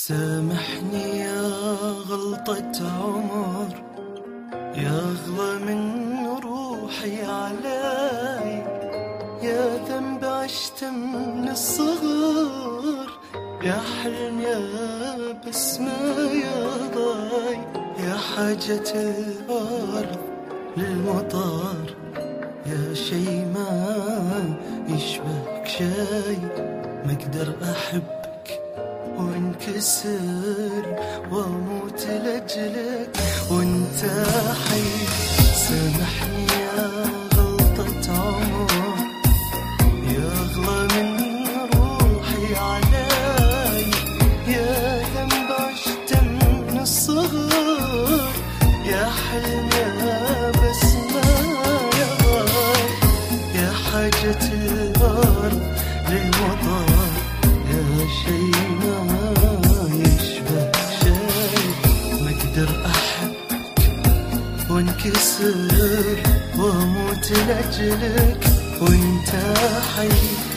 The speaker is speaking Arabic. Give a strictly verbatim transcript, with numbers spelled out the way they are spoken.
سامحني يا غلطة عمر، يا أغلى من روحي علي، يا ذنب عشت من الصغر، يا حلم يا بسمة يا ضاي، يا حاجة الأرض للمطر، يا شي ما يشبهك شي، ما أقدر أحبك وانكسر واموت لاجلك وانت حي. سامحني يا غلطة عمر، يا اغلى من روحي علي، يا ذنب عشت من الصغر، يا حلم يا بسمة يا ضاي، يا حاجة الأرض للمطر، يا شي ما يشبه شي، ما اقدر احبك وانكسر واموت لاجلك وانت حي.